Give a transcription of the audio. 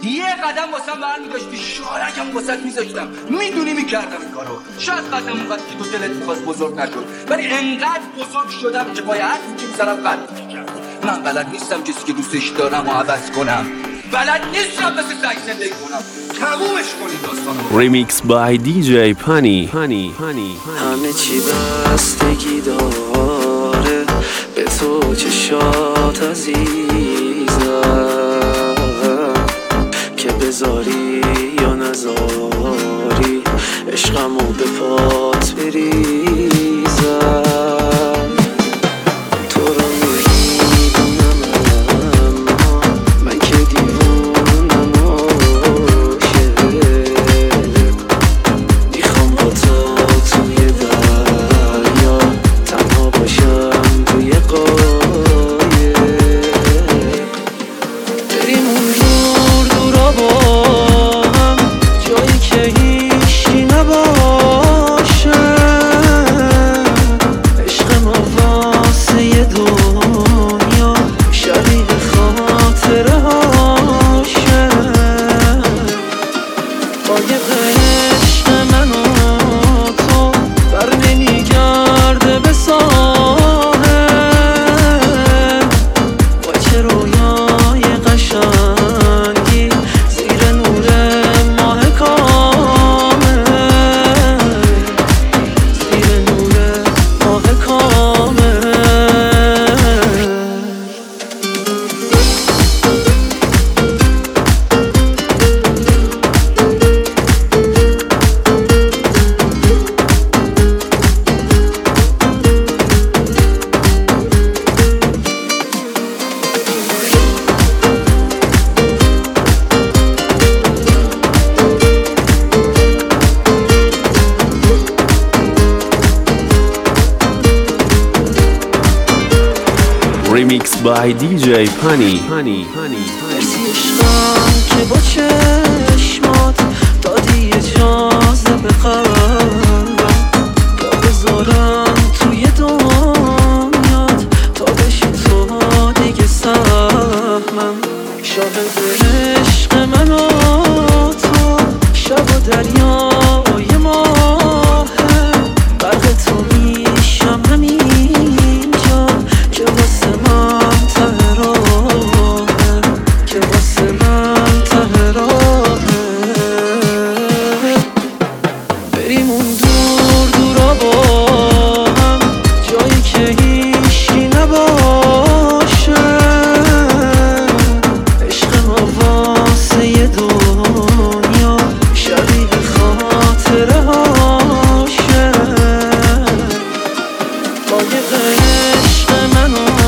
یه قدم واسم برمی‌داشتی شارکم واسط میذاشتم، میدونی میکردم این کارو. شاید قدم اونقدر که تو دلت میخواست بزرگ نشد، ولی انقدر بزرگ شدم که پای حرفی که میزنم قد میکرد. من بلد نیستم کسی که دوستش دارم و عوض کنم، بلد نیستم مثل سگ زندگی کنم. تمومش کنید داستانو. ریمیکس بای دی جی پانی. همه چی بستگی داره به تو، چشات عزیزم، که بذاری یا نذاری عشقمو به پات بریزم. تو رو میدونم اما من که دیوونم عاشق، میخوام با تو توی دریا تنها باشم توی قایق، بریم اون دور دورا با هم، جایی که هیچی نباشه، عشق ما واسه یه دنیا شبیه خاطره هاشه. قایق عشق من و تو بر نمیگرده به ساحل، با چه رویای قشنگی زیر نور ماه کامل، زیر نور ماه کامل. ریمیکس بای دی جی پانی. مرسی عشقم که با چشمات دادی اجازه به قلبم تا بذارم توی دنیات، تا بشی تو دیگه سهمم. شاهد عشق من و تو شب و دریای ماهه، غرق تو میشم همینجا که واسه من ته راهه، که واسه من ته راهه. بریم اون دور دورا با هم، جایی که هیچی نباشه، عشق ما واسه یه دنیا شبیه خاطره هاشه. قایق عشق من و